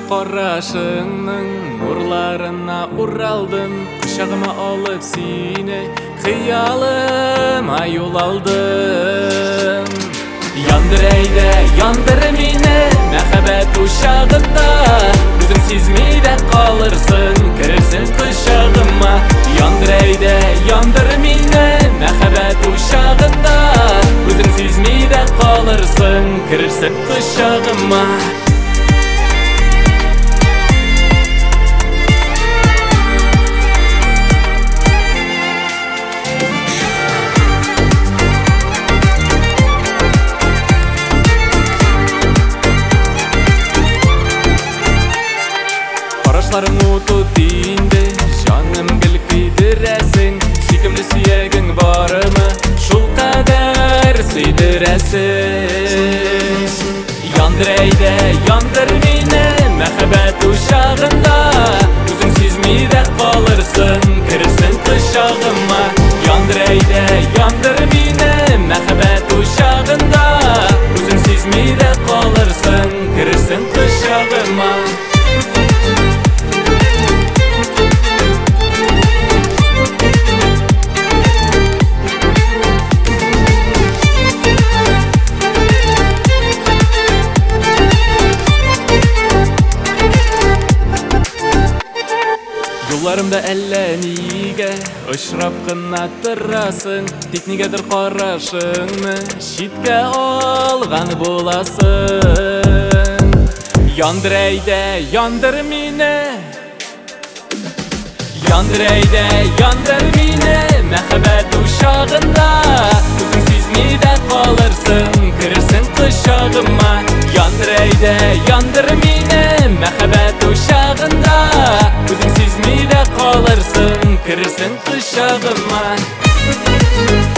qarashыңның nurlarına uraldım, Құшағыма алып сені қиялыма yol aldım. Yandır eyde, yandır meni мәхәббәт uşağında, Өзің сезмейді қалырсың, кірерсің құшағыма. Yandır eyde, yandır meni мәхәббәт uşağında, Өзің сезмейді қалырсың, кірерсің құшағыма. Қарашларың ұту тиінді, жаным гіл күйдірәсің, Сүйкімді сүйегің барымы, шул қадар сүйдірәсің. Yandır eyde, yandır meni мәхәббәт uşağında, Өзің сезмейді қалырсың, кірерсің құшағыма. Yandır eyde, yandır meni мәхәббәт uşağında, Өзің сезмейді қалырсың, кірерсің құшағыма. Yollarımda әллә неге ұшырап қына тұрасың, Тек негедір қарашыңны шетке алған боласың. Yandır eyde, yandır meni, Yandır eyde, yandır meni мәхәббәт uşağında, Өзің сезмейді қалырсың, кірерсің құшағыма. Yandır eyde, yandır meni мәхәббәт uşağında, Өзің сезмейді қалырсың, кірерсің құшағыма.